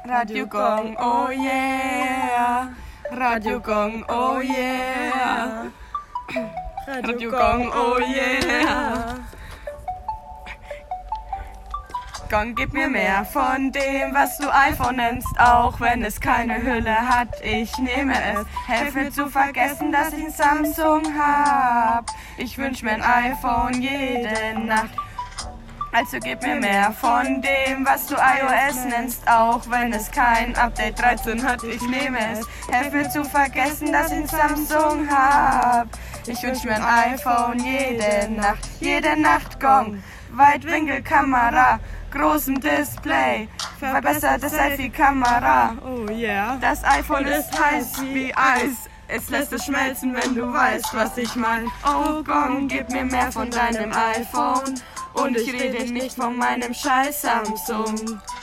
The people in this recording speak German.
Radio Gong, oh yeah. Radio Gong, oh yeah. Radio Gong, oh yeah. Gong, gib mir mehr von dem, was du iPhone nennst, auch wenn es keine Hülle hat. Ich nehme es. Helf mir zu vergessen, dass ich ein Samsung hab. Ich wünsch mir ein iPhone jede Nacht. Also gib mir mehr von dem, was du iOS nennst, auch wenn es kein Update 13 hat. Ich nehme es. Helf mir zu vergessen, dass ich ein Samsung hab. Ich wünsch mir ein iPhone jede Nacht Gong. Weitwinkelkamera, großem Display, verbesserte Selfie-Kamera. Oh yeah. Das iPhone ist heiß wie Eis. Es lässt es schmelzen, wenn du weißt, was ich mein. Oh Gong, gib mir mehr von deinem iPhone. Und ich rede nicht von meinem scheiß Samsung.